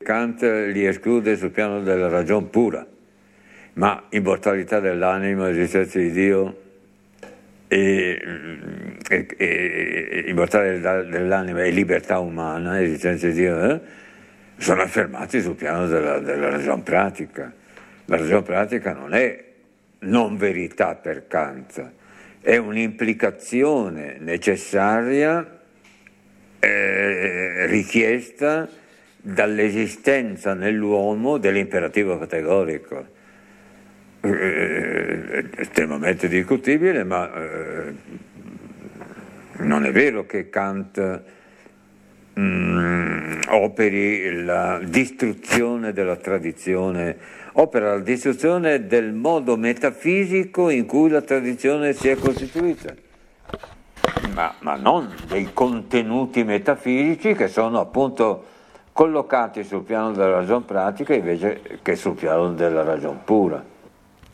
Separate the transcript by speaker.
Speaker 1: Kant li esclude sul piano della ragion pura, ma immortalità dell'anima, esistenza di Dio e immortalità dell'anima e libertà umana, esistenza di Dio, sono affermati sul piano della ragion pratica. La ragion pratica non è non verità per Kant, è un'implicazione necessaria richiesta dall'esistenza nell'uomo dell'imperativo categorico. Estremamente discutibile, ma non è vero che Kant operi la distruzione della tradizione, opera la distruzione del modo metafisico in cui la tradizione si è costituita, ma non dei contenuti metafisici che sono appunto collocati sul piano della ragion pratica invece che sul piano della ragion pura.